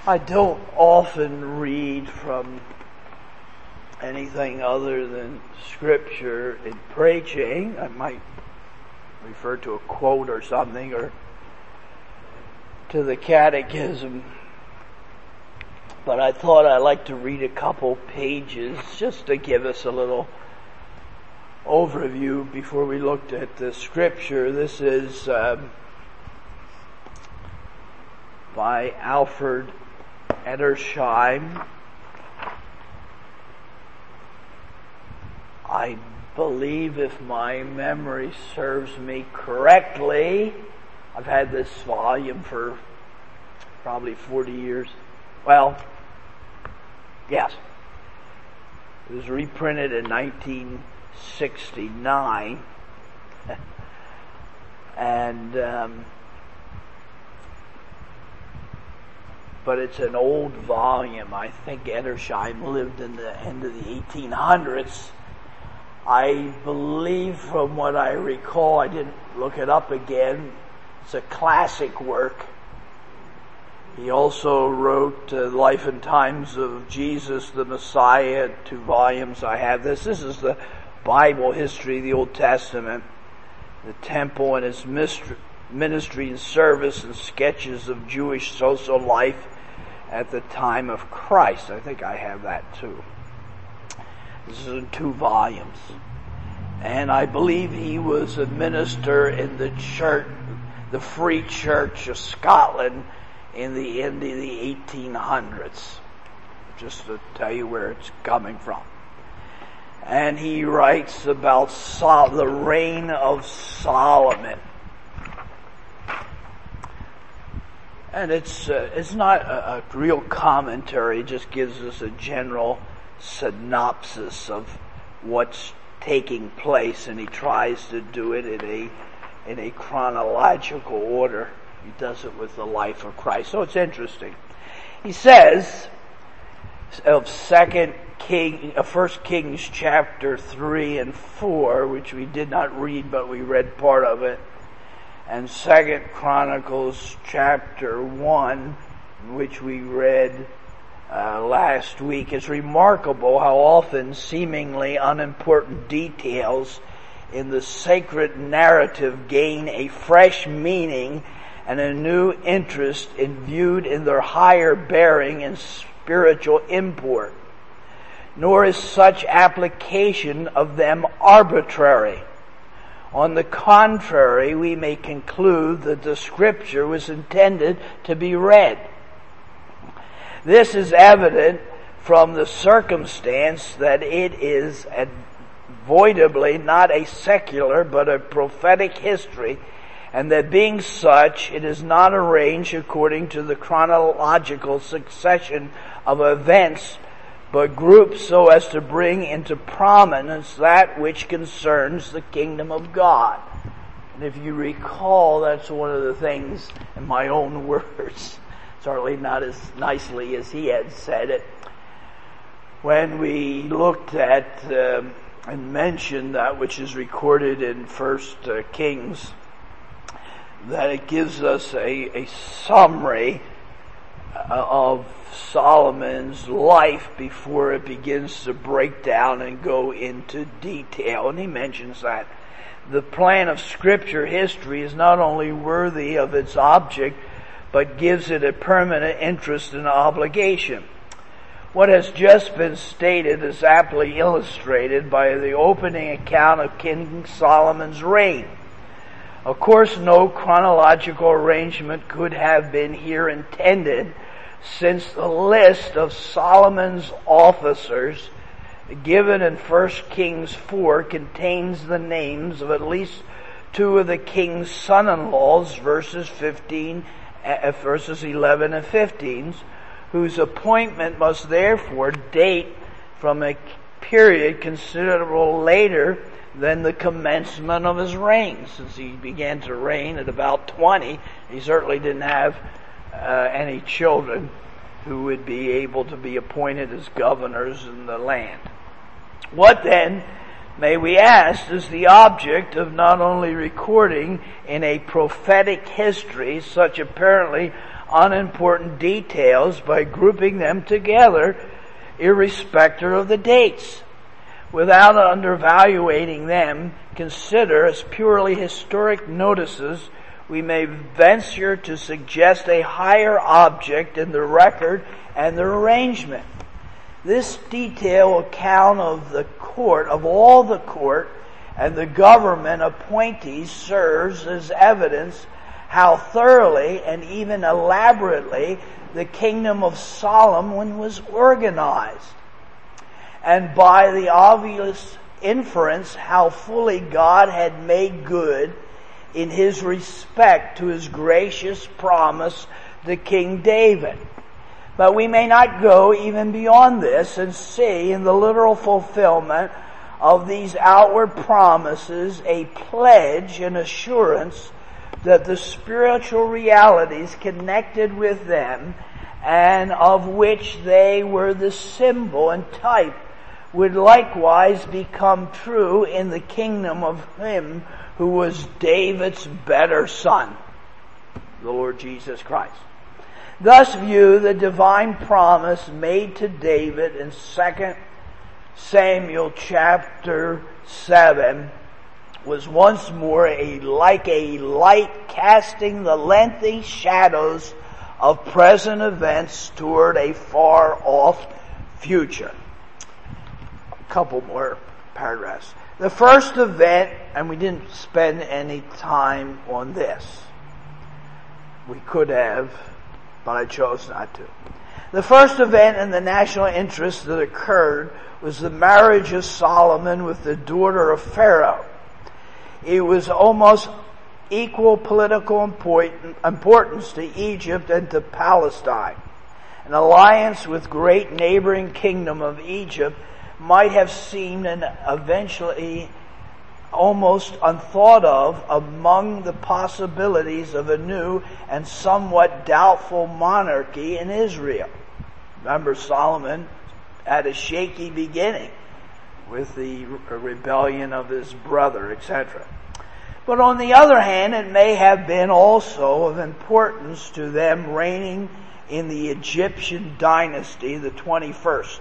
I don't often read from anything other than Scripture in preaching. I might refer to a quote or something, or to the Catechism. But I thought I'd like to read a couple pages just to give us a little overview before we looked at the Scripture. This is by Alfred Edersheim. I believe, if my memory serves me correctly, I've had this volume for probably 40 years. Well, yes. It was reprinted in 1969. And but it's an old volume. I think Edersheim lived in the end of the 1800s. I believe, from what I recall, I didn't look it up again, it's a classic work. He also wrote Life and Times of Jesus the Messiah, 2 volumes I have. This is the Bible history of the Old Testament, the temple and its ministry and service, and sketches of Jewish social life at the time of Christ. I think I have that too. This is in 2 volumes. And I believe he was a minister in the church, the Free Church of Scotland, in the end of the 1800s. Just to tell you where it's coming from. And he writes about the reign of Solomon. And it's not a real commentary. It just gives us a general synopsis of what's taking place, and he tries to do it in a chronological order. He does it with the life of Christ. So it's interesting. He says of 1 Kings chapter 3 and 4, which we did not read, but we read part of it, and 2 Chronicles chapter 1, which we read last week. It's remarkable how often seemingly unimportant details in the sacred narrative gain a fresh meaning and a new interest viewed in their higher bearing and spiritual import. Nor is such application of them arbitrary. On the contrary, we may conclude that the Scripture was intended to be read. This is evident from the circumstance that it is unavoidably not a secular but a prophetic history, and that being such, it is not arranged according to the chronological succession of events, but grouped so as to bring into prominence that which concerns the kingdom of God. And if you recall, that's one of the things, in my own words, certainly not as nicely as he had said it, when we looked at and mentioned that which is recorded in 1 Kings, that it gives us a summary of Solomon's life before it begins to break down and go into detail. And he mentions that the plan of Scripture history is not only worthy of its object, but gives it a permanent interest and obligation. What has just been stated is aptly illustrated by the opening account of King Solomon's reign. Of course, no chronological arrangement could have been here intended, since the list of Solomon's officers given in 1 Kings 4 contains the names of at least 2 of the king's son-in-laws, verses 11 and 15, whose appointment must therefore date from a period considerable later than the commencement of his reign. Since he began to reign at about 20, he certainly didn't have any children who would be able to be appointed as governors in the land. What then, may we ask, is the object of not only recording in a prophetic history such apparently unimportant details by grouping them together, irrespective of the dates. Without undervaluing them, consider as purely historic notices, we may venture to suggest a higher object in the record and the arrangement. This detailed account of the court, of all the court, and the government appointees serves as evidence how thoroughly and even elaborately the kingdom of Solomon was organized, and by the obvious inference how fully God had made good in his respect to his gracious promise to King David. But we may not go even beyond this and see in the literal fulfillment of these outward promises a pledge and assurance that the spiritual realities connected with them and of which they were the symbol and type would likewise become true in the kingdom of him who was David's better son, the Lord Jesus Christ. Thus view the divine promise made to David in 2 Samuel chapter 7 was once more like a light casting the lengthy shadows of present events toward a far off future. A couple more paragraphs. The first event, and we didn't spend any time on this. We could have, but I chose not to. The first event in the national interest that occurred was the marriage of Solomon with the daughter of Pharaoh. It was almost equal political importance to Egypt and to Palestine. An alliance with great neighboring kingdom of Egypt might have seemed and eventually almost unthought of among the possibilities of a new and somewhat doubtful monarchy in Israel. Remember, Solomon had a shaky beginning with the rebellion of his brother, etc. But on the other hand, it may have been also of importance to them reigning in the Egyptian dynasty, the 21st,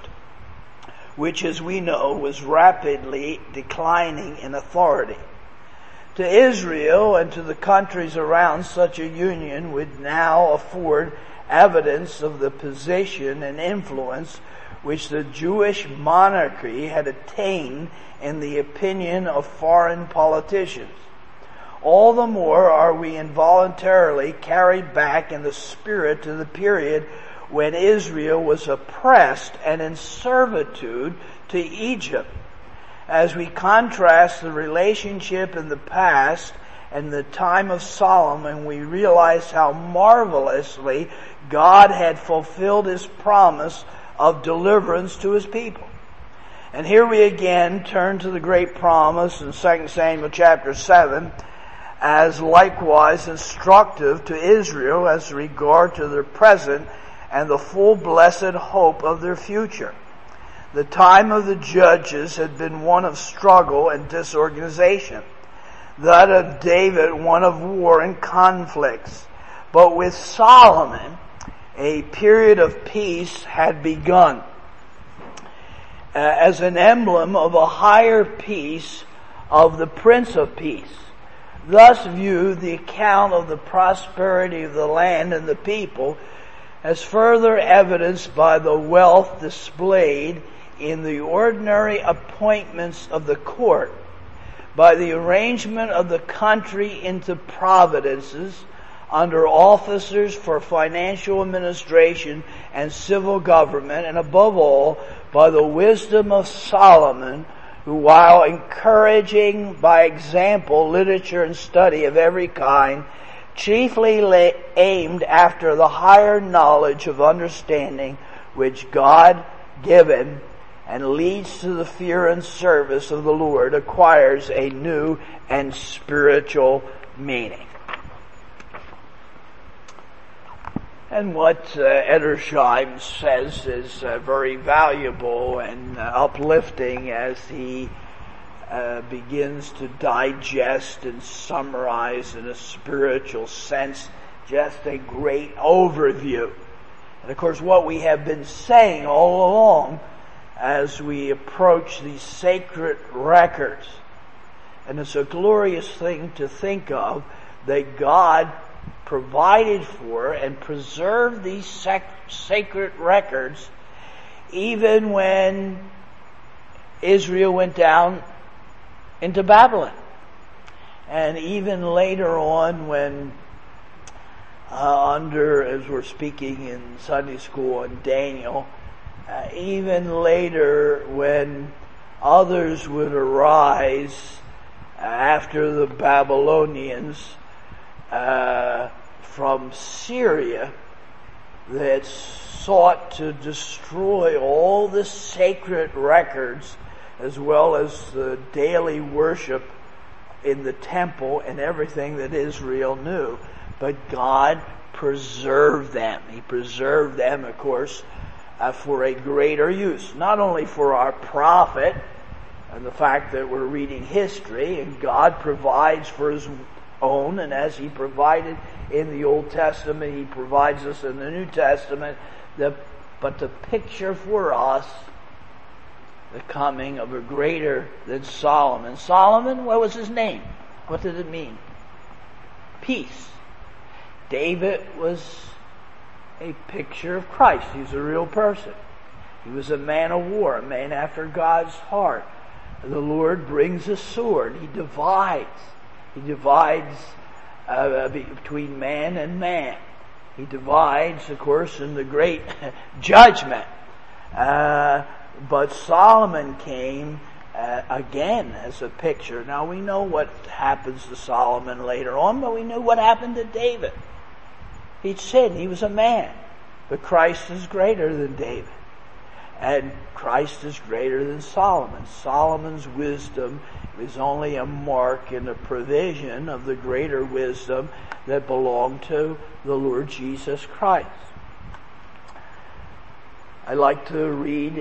which, as we know, was rapidly declining in authority. To Israel and to the countries around, such a union would now afford evidence of the position and influence which the Jewish monarchy had attained in the opinion of foreign politicians. All the more are we involuntarily carried back in the spirit to the period when Israel was oppressed and in servitude to Egypt. As we contrast the relationship in the past and the time of Solomon, we realize how marvelously God had fulfilled his promise of deliverance to his people. And here we again turn to the great promise in 2 Samuel chapter 7 as likewise instructive to Israel as regard to their present and the full blessed hope of their future. The time of the judges had been one of struggle and disorganization, that of David one of war and conflicts. But with Solomon, a period of peace had begun. As an emblem of a higher peace of the Prince of Peace. Thus view the account of the prosperity of the land and the people as further evidenced by the wealth displayed in the ordinary appointments of the court, by the arrangement of the country into providences under officers for financial administration and civil government, and above all, by the wisdom of Solomon, who, while encouraging by example literature and study of every kind, chiefly aimed after the higher knowledge of understanding which God given and leads to the fear and service of the Lord, acquires a new and spiritual meaning. And what Edersheim says is very valuable and uplifting as he begins to digest and summarize in a spiritual sense just a great overview. And of course, what we have been saying all along as we approach these sacred records, and it's a glorious thing to think of that God provided for and preserved these sacred records even when Israel went down into Babylon. And even later on when as we're speaking in Sunday school on Daniel, even later when others would arise after the Babylonians from Syria that sought to destroy all the sacred records as well as the daily worship in the temple and everything that Israel knew. But God preserved them. He preserved them, of course, for a greater use. Not only for our profit and the fact that we're reading history and God provides for His own, and as He provided in the Old Testament, He provides us in the New Testament, but the picture for us, the coming of a greater than Solomon. Solomon, what was his name? What did it mean? Peace. David was a picture of Christ. He was a real person. He was a man of war, a man after God's heart. The Lord brings a sword. He divides. He divides between man and man. He divides, of course, in the great judgment. But Solomon came again as a picture. Now we know what happens to Solomon later on, but we know what happened to David. He sinned. He was a man. But Christ is greater than David. And Christ is greater than Solomon. Solomon's wisdom is only a mark and a provision of the greater wisdom that belonged to the Lord Jesus Christ. I like to read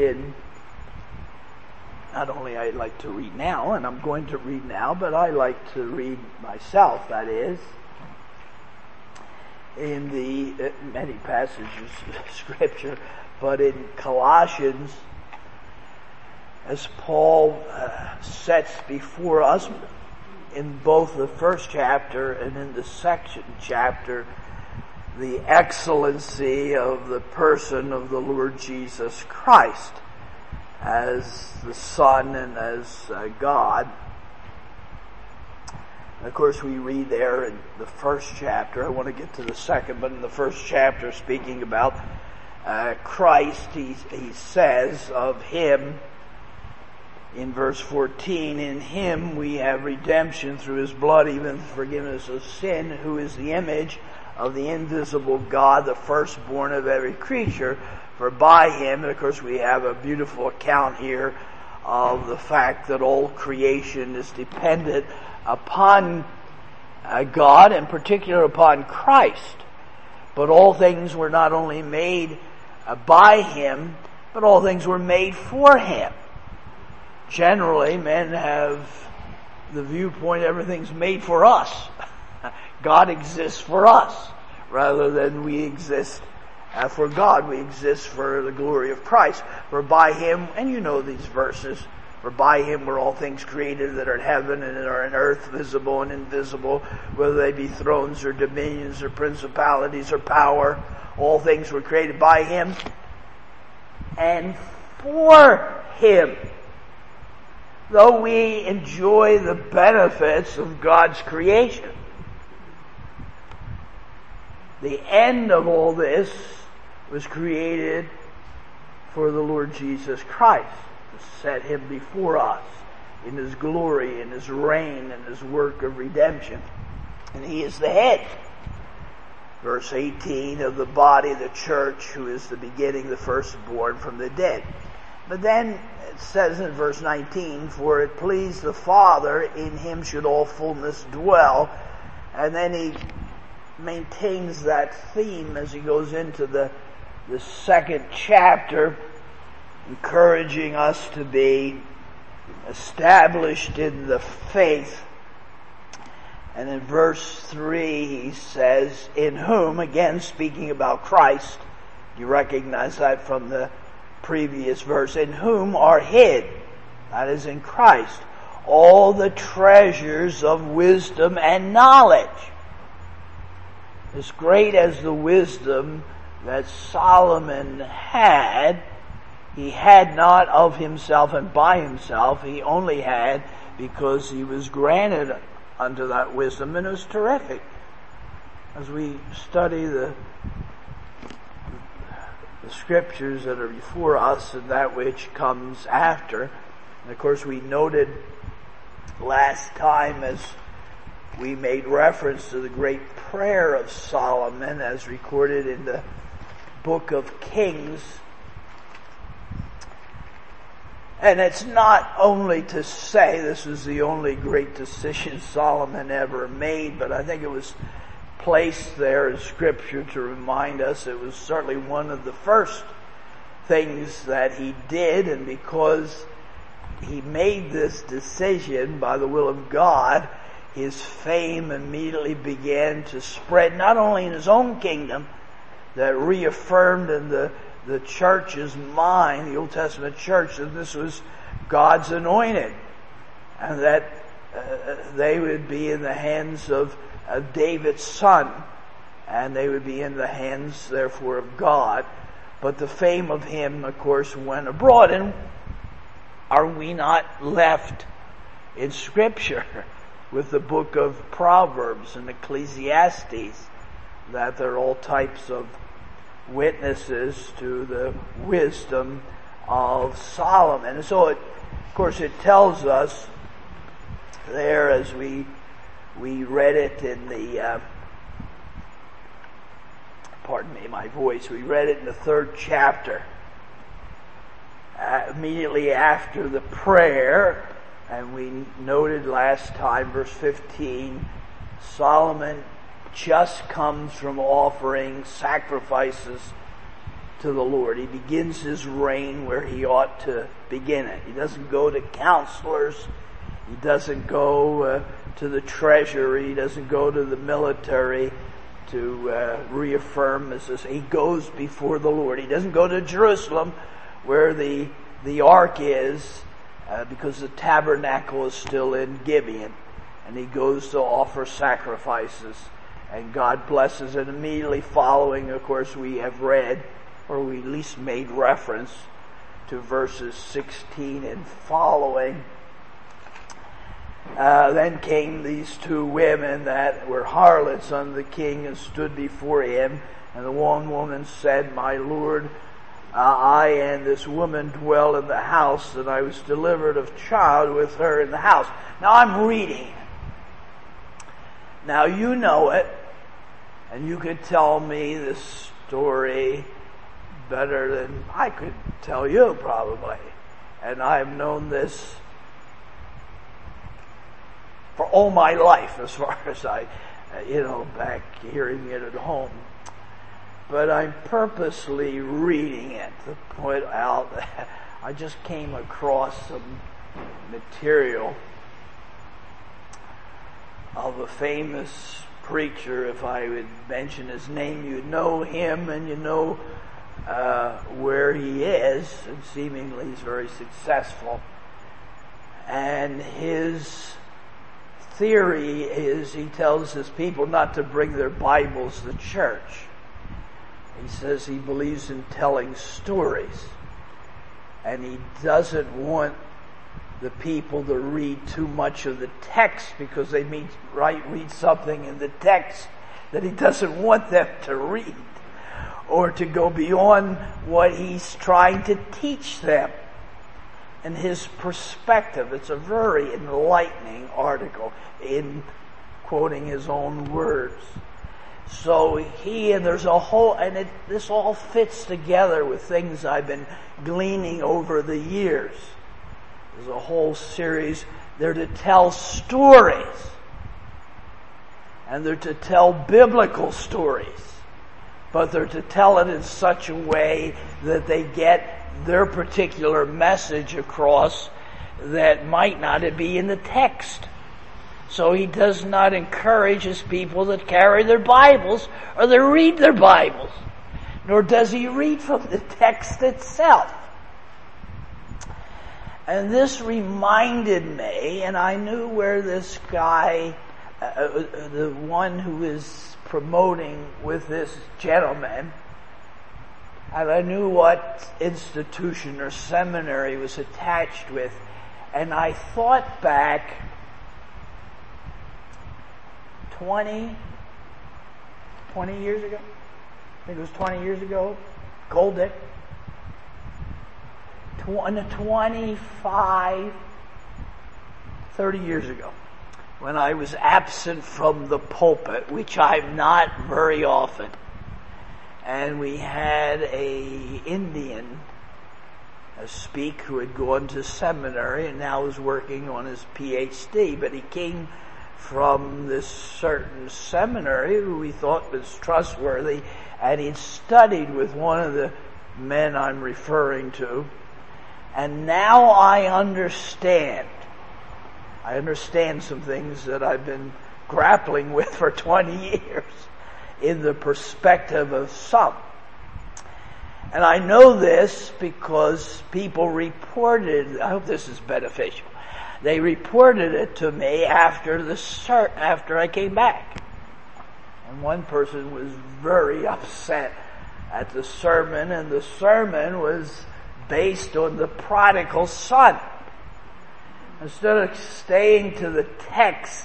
not only I like to read now, and I'm going to read now, but I like to read myself, that is, in the many passages of Scripture, but in Colossians, as Paul sets before us in both the first chapter and in the second chapter the excellency of the person of the Lord Jesus Christ as the Son and as God. And of course we read there in the first chapter, I want to get to the second, but in the first chapter speaking about Christ, he says of Him in verse 14, in Him we have redemption through His blood, even forgiveness of sin, who is the image of the invisible God, the firstborn of every creature. For by Him, and of course we have a beautiful account here of the fact that all creation is dependent upon God, in particular upon Christ. But all things were not only made by Him, but all things were made for Him. Generally, men have the viewpoint everything's made for us. God exists for us rather than we exist for God. We exist for the glory of Christ. For by Him, and you know these verses, for by Him were all things created that are in heaven and that are in earth, visible and invisible, whether they be thrones or dominions or principalities or power. All things were created by Him and for Him. Though we enjoy the benefits of God's creation, the end of all this was created for the Lord Jesus Christ, to set Him before us in His glory, in His reign, and His work of redemption. And He is the head. Verse 18, of the body, the church, who is the beginning, the firstborn from the dead. But then it says in verse 19, for it pleased the Father, in Him should all fullness dwell. And then he maintains that theme as he goes into the second chapter, encouraging us to be established in the faith And in verse 3 he says, in whom, again speaking about Christ, you recognize that from the previous verse, in whom are hid, that is in Christ, all the treasures of wisdom and knowledge. As great as the wisdom that Solomon had, he had not of himself and by himself. He only had because he was granted unto that wisdom, and it was terrific. As we study the scriptures that are before us and that which comes after, and of course we noted last time as we made reference to the great prayer of Solomon as recorded in the book of Kings. And it's not only to say this was the only great decision Solomon ever made, but I think it was placed there in Scripture to remind us it was certainly one of the first things that he did, and because he made this decision by the will of God, his fame immediately began to spread, not only in his own kingdom, that reaffirmed in the church's mind, the Old Testament church, that this was God's anointed, and that they would be in the hands of David's son, and they would be in the hands, therefore, of God. But the fame of him, of course, went abroad. And are we not left in Scripture with the book of Proverbs and Ecclesiastes, that they're all types of witnesses to the wisdom of Solomon? And so, of course, it tells us there, as we read it in the, pardon me, my voice, we read it in the 3rd chapter, immediately after the prayer, and we noted last time, verse 15, Solomon just comes from offering sacrifices to the Lord. He begins his reign where he ought to begin it. He doesn't go to counselors. He doesn't go to the treasury. He doesn't go to the military to reaffirm this. He goes before the Lord. He doesn't go to Jerusalem where the ark is, because the tabernacle is still in Gibeon. And he goes to offer sacrifices. And God blesses it. Immediately following, of course, we have read, or we at least made reference to verses 16 and following. Then came these 2 women that were harlots unto the king and stood before him. And the one woman said, My Lord, I and this woman dwell in the house, and I was delivered of child with her in the house. Now I'm reading it. Now you know it, and you could tell me this story better than I could tell you, probably. And I've known this for all my life, as far as I, back hearing it at home. But I'm purposely reading it to point out that I just came across some material of a famous preacher. If I would mention his name, you know him, and you know where he is, and seemingly he's very successful. And his theory is, he tells his people not to bring their Bibles to church. He says he believes in telling stories, and he doesn't want the people to read too much of the text, because they read something in the text that he doesn't want them to read, or to go beyond what he's trying to teach them. And his perspective, it's a very enlightening article in quoting his own words. So there's a whole, and this all fits together with things I've been gleaning over the years. There's a whole series. They're to tell stories. And they're to tell biblical stories. But they're to tell it in such a way that they get their particular message across that might not be in the text. So he does not encourage his people that carry their Bibles or that read their Bibles, nor does he read from the text itself. And this reminded me, and I knew where this guy, the one who is promoting with this gentleman, and I knew what institution or seminary was attached with, and I thought back 20 years ago. I think it was 20 years ago. Goldick. 25, 30 years ago, when I was absent from the pulpit, which I'm not very often, and we had a Indian speak who had gone to seminary and now was working on his PhD, but he came from this certain seminary who we thought was trustworthy, and he'd studied with one of the men I'm referring to. And now I understand some things that I've been grappling with for 20 years in the perspective of some. And I know this because people reported, I hope this is beneficial, they reported it to me after I came back. And one person was very upset at the sermon, and the sermon was based on the prodigal son. Instead of staying to the text,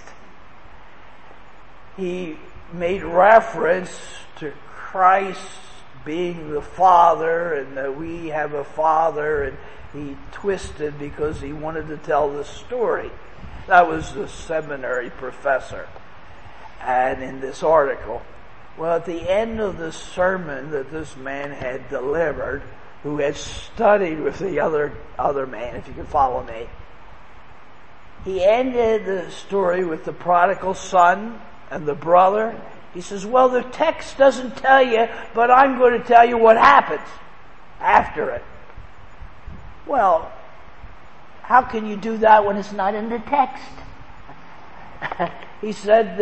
he made reference to Christ being the Father and that we have a Father, and he twisted because he wanted to tell the story. That was the seminary professor. And in this article, well, at the end of the sermon that this man had delivered, who had studied with the other man, if you can follow me, he ended the story with the prodigal son and the brother. He says, well, the text doesn't tell you, but I'm going to tell you what happens after it. Well, how can you do that when it's not in the text? He said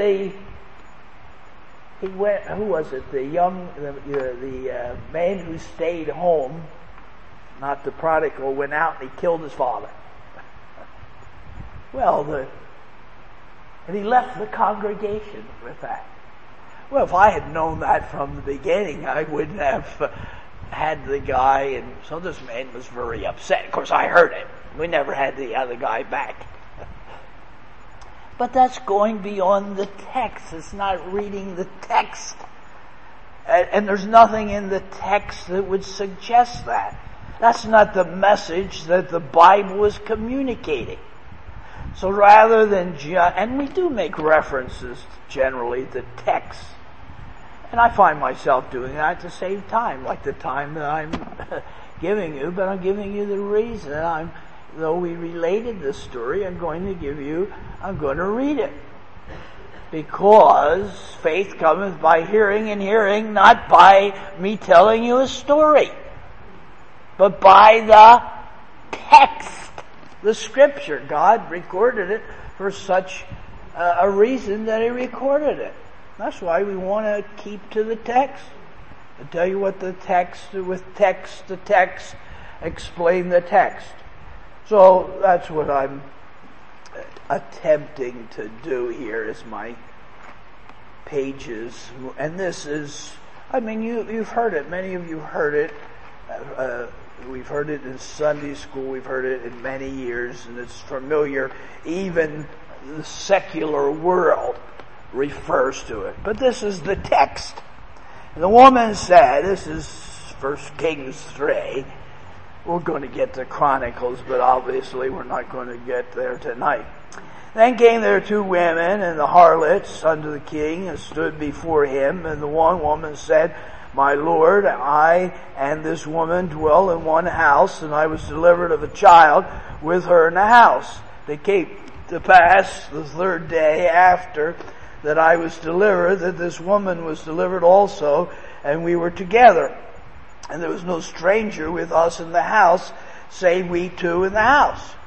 who was it? The man who stayed home, not the prodigal, went out and he killed his father. Well, and he left the congregation with that. Well, if I had known that from the beginning, I wouldn't have had the guy, and so this man was very upset. Of course, I heard it. We never had the other guy back. But that's going beyond the text. It's not reading the text. And there's nothing in the text that would suggest that. That's not the message that the Bible is communicating. So rather than and we do make references generally to text. And I find myself doing that to save time, like the time that I'm giving you, but I'm giving you the reason. Though we related this story, I'm going to read it. Because faith cometh by hearing, and hearing not by me telling you a story, but by the text, the scripture. God recorded it for such a reason that he recorded it. That's why we want to keep to the text. I tell you what the text, with text to text, explain the text. So that's what I'm attempting to do here is my pages. And this is, you've heard it. Many of you heard it. We've heard it in Sunday school. We've heard it in many years, and it's familiar. Even the secular world refers to it. But this is the text. And the woman said, this is 1 Kings 3. We're going to get to Chronicles, but obviously we're not going to get there tonight. Then came there two women and the harlots unto the king and stood before him. And the one woman said, my Lord, I and this woman dwell in one house, and I was delivered of a child with her in the house. It came to pass the third day after that I was delivered, that this woman was delivered also, and we were together. And there was no stranger with us in the house, save we two in the house.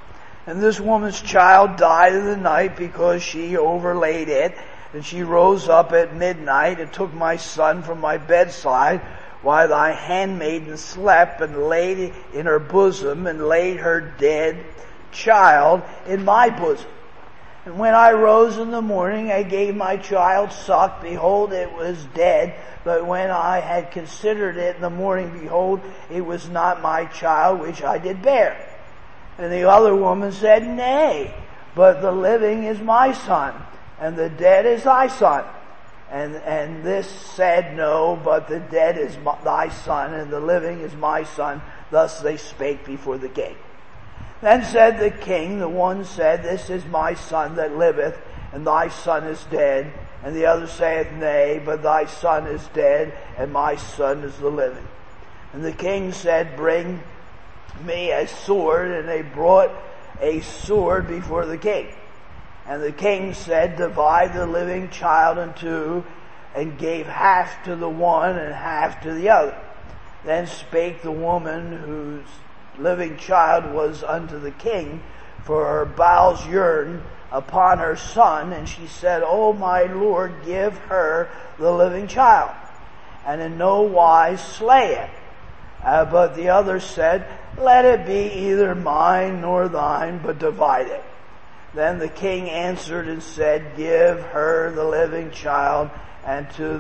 And this woman's child died in the night because she overlaid it. And she rose up at midnight and took my son from my bedside while thy handmaiden slept, and laid in her bosom, and laid her dead child in my bosom. And when I rose in the morning, I gave my child suck. Behold, it was dead. But when I had considered it in the morning, behold, it was not my child which I did bear. And the other woman said, Nay, but the living is my son, and the dead is thy son. And this said, No, but the dead is thy son, and the living is my son. Thus they spake before the king. Then said the king, the one said, This is my son that liveth, and thy son is dead. And the other saith, Nay, but thy son is dead, and my son is the living. And the king said, Bring me a sword. And they brought a sword before the king. And the king said, Divide the living child in two, and gave half to the one and half to the other. Then spake the woman whose living child was unto the king, for her bowels yearned upon her son, and she said, O my Lord, give her the living child, and in no wise slay it. But the other said, Let it be either mine nor thine, but divide it. Then the king answered and said, Give her the living child, and to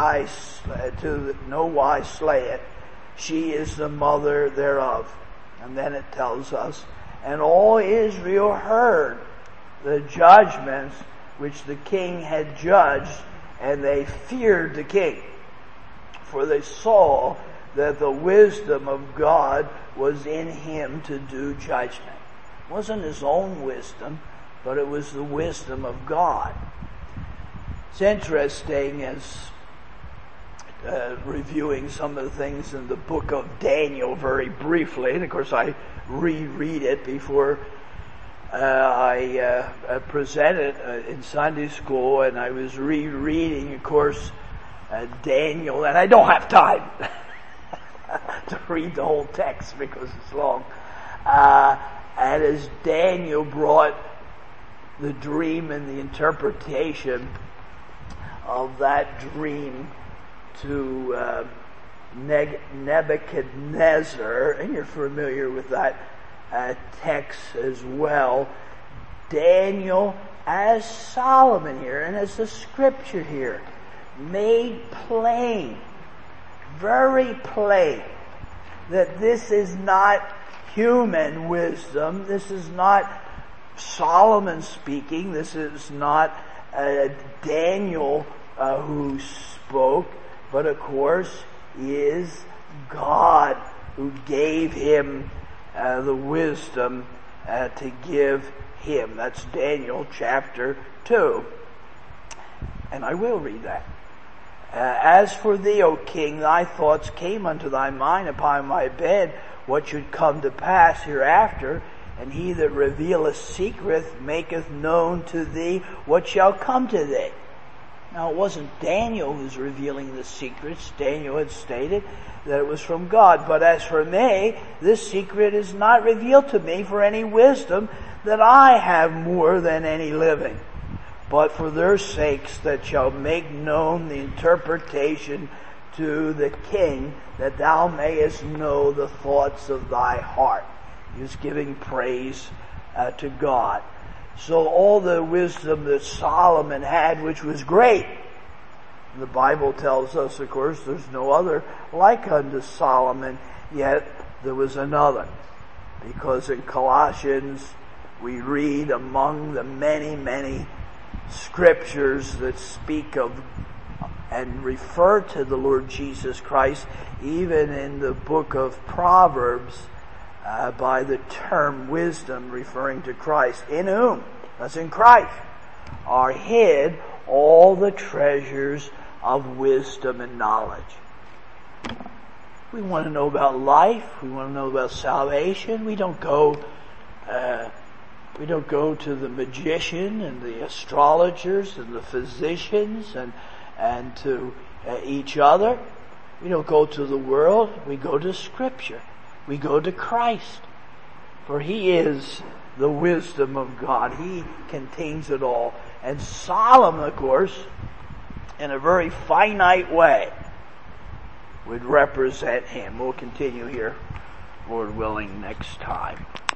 no wise slay it. She is the mother thereof. And then it tells us, And all Israel heard the judgments which the king had judged, and they feared the king, for they saw that the wisdom of God was in him to do judgment. It wasn't his own wisdom, but it was the wisdom of God. It's interesting as reviewing some of the things in the book of Daniel very briefly, and of course I reread it before I present it in Sunday school, and I was rereading, of course, Daniel, and I don't have time to read the whole text because it's long. And as Daniel brought the dream and the interpretation of that dream to Nebuchadnezzar, and you're familiar with that text as well, Daniel, as Solomon here, and as the scripture here, made plain, very plain, that this is not human wisdom, this is not Solomon speaking, this is not Daniel who spoke, but of course is God who gave him the wisdom to give him. That's Daniel chapter 2. And I will read that. As for thee, O king, thy thoughts came unto thy mind upon my bed, what should come to pass hereafter, and he that revealeth secrets maketh known to thee what shall come to thee. Now it wasn't Daniel who was revealing the secrets. Daniel had stated that it was from God. But as for me, this secret is not revealed to me for any wisdom that I have more than any living, but for their sakes that shall make known the interpretation to the king, that thou mayest know the thoughts of thy heart. He was giving praise to God. So all the wisdom that Solomon had, which was great, the Bible tells us, of course, there's no other like unto Solomon, yet there was another. Because in Colossians we read among the many, many scriptures that speak of and refer to the Lord Jesus Christ, even in the book of Proverbs, by the term wisdom, referring to Christ, in whom, that's in Christ, are hid all the treasures of wisdom and knowledge. We want to know about life. We want to know about salvation. We don't go to the magician and the astrologers and the physicians and to each other. We don't go to the world. We go to Scripture. We go to Christ. For He is the wisdom of God. He contains it all. And Solomon, of course, in a very finite way, would represent him. We'll continue here, Lord willing, next time.